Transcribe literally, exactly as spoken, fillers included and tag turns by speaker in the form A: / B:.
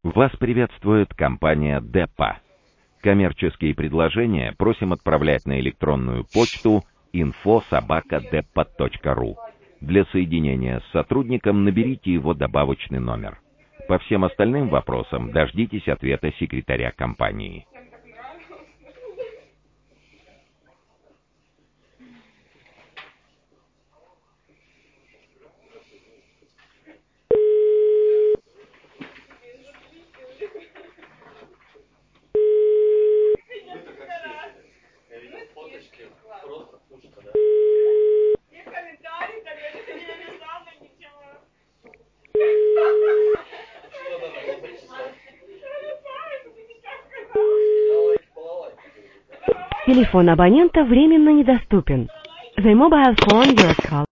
A: Вас приветствует компания Депа. Коммерческие предложения просим отправлять на электронную почту инфо собака депа точка ру. Для соединения с сотрудником наберите его добавочный номер. По всем остальным вопросам дождитесь ответа секретаря компании.
B: Телефон абонента временно недоступен. The mobile phone you are calling